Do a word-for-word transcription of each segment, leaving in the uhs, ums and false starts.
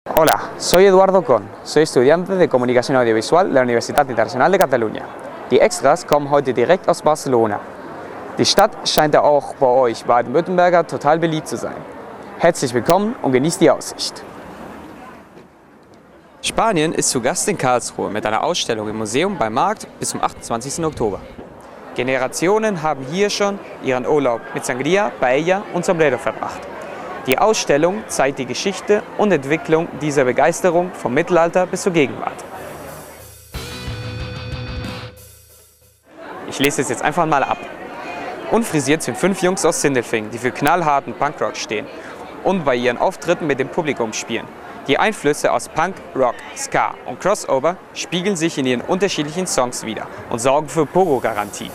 Hola, soy Eduardo Con, soy estudiante de Comunicación Audiovisual de la Universidad Internacional de Catalunya. Die Extras kommen heute direkt aus Barcelona. Die Stadt scheint ja auch bei euch Baden-Württemberger total beliebt zu sein. Herzlich willkommen und genießt die Aussicht. Spanien ist zu Gast in Karlsruhe mit einer Ausstellung im Museum beim Markt bis zum achtundzwanzigsten Oktober. Generationen haben hier schon ihren Urlaub mit Sangria, Paella und Sombrero verbracht. Die Ausstellung zeigt die Geschichte und Entwicklung dieser Begeisterung vom Mittelalter bis zur Gegenwart. Ich lese es jetzt einfach mal ab. Unfrisiert sind fünf Jungs aus Sindelfingen, die für knallharten Punkrock stehen und bei ihren Auftritten mit dem Publikum spielen. Die Einflüsse aus Punk, Rock, Ska und Crossover spiegeln sich in ihren unterschiedlichen Songs wider und sorgen für Pogo-Garantie.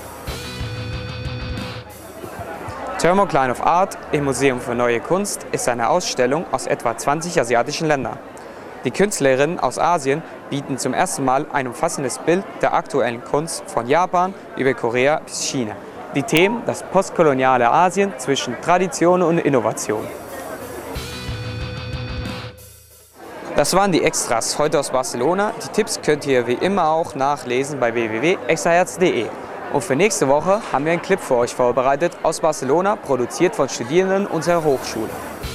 Thermocline of Art im Museum für Neue Kunst ist eine Ausstellung aus etwa zwanzig asiatischen Ländern. Die Künstlerinnen aus Asien bieten zum ersten Mal ein umfassendes Bild der aktuellen Kunst von Japan über Korea bis China. Die Themen das postkoloniale Asien zwischen Tradition und Innovation. Das waren die Extras heute aus Barcelona. Die Tipps könnt ihr wie immer auch nachlesen bei w w w punkt extraherz punkt de. Und für nächste Woche haben wir einen Clip für euch vorbereitet aus Barcelona, produziert von Studierenden unserer Hochschule.